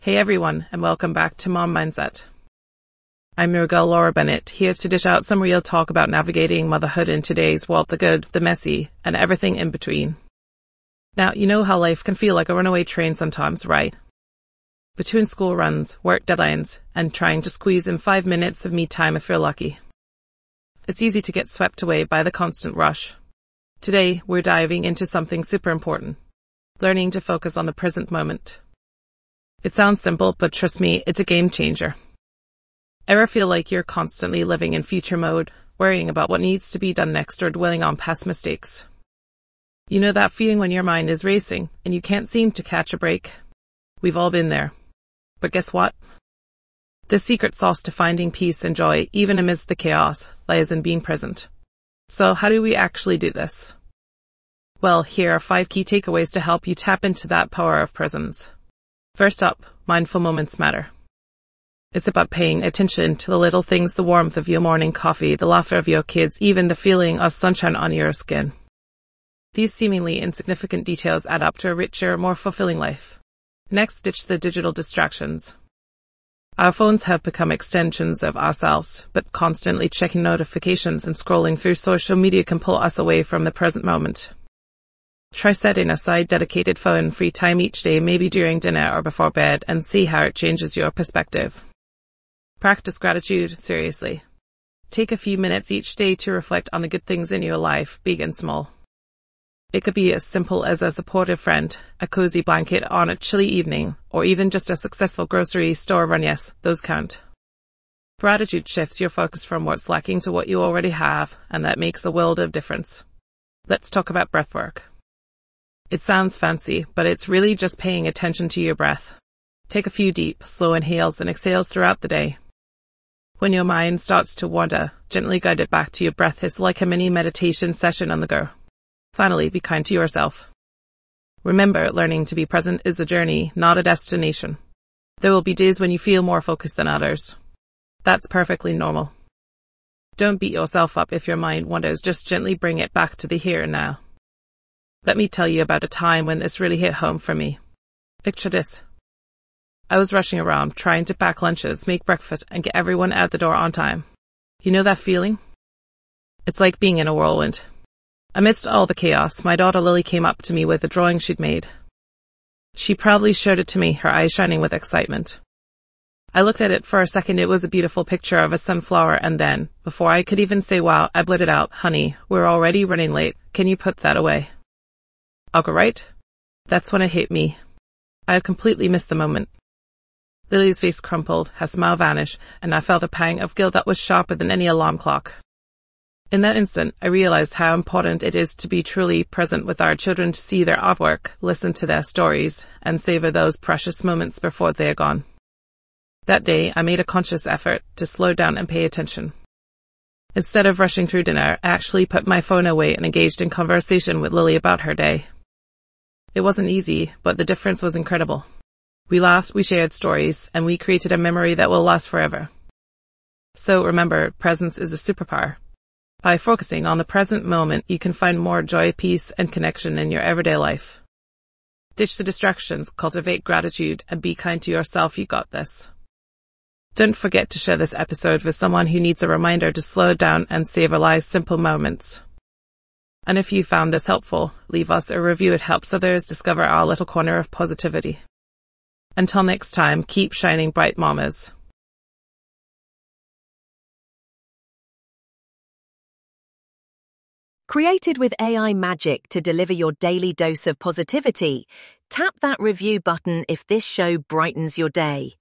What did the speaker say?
Hey everyone, and welcome back to Mom Mindset. I'm your girl Laura Bennett, here to dish out some real talk about navigating motherhood in today's world, the good, the messy, and everything in between. Now, you know how life can feel like a runaway train sometimes, right? Between school runs, work deadlines, and trying to squeeze in 5 minutes of me time if you're lucky. It's easy to get swept away by the constant rush. Today, we're diving into something super important, learning to focus on the present moment. It sounds simple, but trust me, it's a game changer. Ever feel like you're constantly living in future mode, worrying about what needs to be done next or dwelling on past mistakes? You know that feeling when your mind is racing and you can't seem to catch a break? We've all been there. But guess what? The secret sauce to finding peace and joy, even amidst the chaos, lies in being present. So how do we actually do this? Well, here are 5 key takeaways to help you tap into that power of presence. First up, mindful moments matter. It's about paying attention to the little things, the warmth of your morning coffee, the laughter of your kids, even the feeling of sunshine on your skin. These seemingly insignificant details add up to a richer, more fulfilling life. Next, ditch the digital distractions. Our phones have become extensions of ourselves, but constantly checking notifications and scrolling through social media can pull us away from the present moment. Try setting aside dedicated phone-free time each day, maybe during dinner or before bed, and see how it changes your perspective. Practice gratitude seriously. Take a few minutes each day to reflect on the good things in your life, big and small. It could be as simple as a supportive friend, a cozy blanket on a chilly evening, or even just a successful grocery store run. Yes, those count. Gratitude shifts your focus from what's lacking to what you already have, and that makes a world of difference. Let's talk about breathwork. It sounds fancy, but it's really just paying attention to your breath. Take a few deep, slow inhales and exhales throughout the day. When your mind starts to wander, gently guide it back to your breath. It's like a mini meditation session on the go. Finally, be kind to yourself. Remember, learning to be present is a journey, not a destination. There will be days when you feel more focused than others. That's perfectly normal. Don't beat yourself up if your mind wanders, just gently bring it back to the here and now. Let me tell you about a time when this really hit home for me. Picture this. I was rushing around, trying to pack lunches, make breakfast, and get everyone out the door on time. You know that feeling? It's like being in a whirlwind. Amidst all the chaos, my daughter Lily came up to me with a drawing she'd made. She proudly showed it to me, her eyes shining with excitement. I looked at it for a second. It was a beautiful picture of a sunflower, and then, before I could even say wow, I blurted out, "Honey, we're already running late. Can you put that away?" I'll go right. That's when it hit me. I had completely missed the moment. Lily's face crumpled, her smile vanished, and I felt a pang of guilt that was sharper than any alarm clock. In that instant, I realized how important it is to be truly present with our children, to see their artwork, listen to their stories, and savor those precious moments before they're gone. That day, I made a conscious effort to slow down and pay attention. Instead of rushing through dinner, I actually put my phone away and engaged in conversation with Lily about her day. It wasn't easy, but the difference was incredible. We laughed, we shared stories, and we created a memory that will last forever. So remember, presence is a superpower. By focusing on the present moment, you can find more joy, peace, and connection in your everyday life. Ditch the distractions, cultivate gratitude, and be kind to yourself. You got this. Don't forget to share this episode with someone who needs a reminder to slow down and savor life's simple moments. And if you found this helpful, leave us a review. It helps others discover our little corner of positivity. Until next time, keep shining bright, mamas. Created with AI magic to deliver your daily dose of positivity, tap that review button if this show brightens your day.